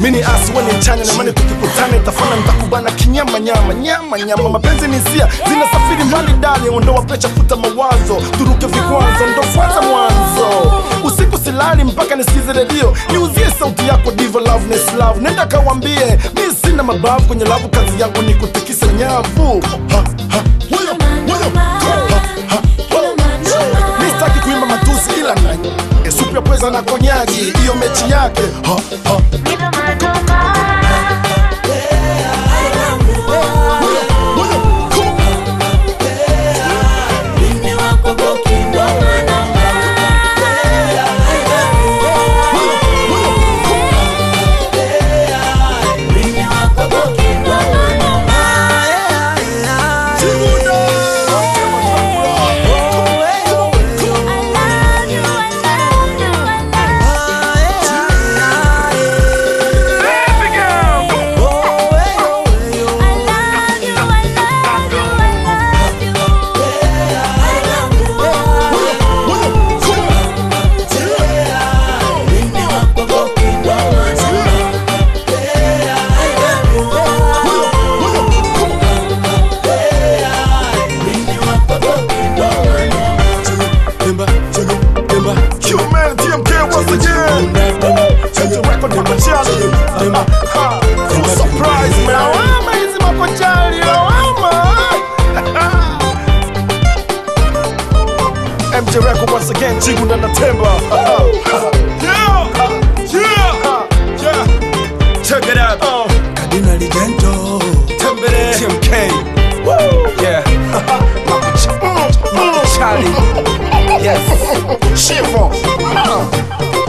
Mini asi wani mchanya na mani tukikutana itafana nitakubana kinyama nyama nyama nyama. Mapenzi ni hisia zinasafiri mbali dali, ondoa pecha futa mawazo, turuke vikwazo ndo kwanza mwanzo. Usiku silali mpaka nisikize redio, niuzie sauti yako diva loveness love. Nenda kawambie mi sina mabavu kwenye lavu, kazi yangu ni kutikisa nyavu. Mistaki kuimba matusi ila na supu ya pweza na konyagi, iyo mechi yake surprise man, lawama hizi makochali lawama. MJ Record once again, Chigunda na Temba. Yeah. Check it out. Kadina Ligento, Tembere, TMK. woo, Yeah. Charlie. Yes. Shivo.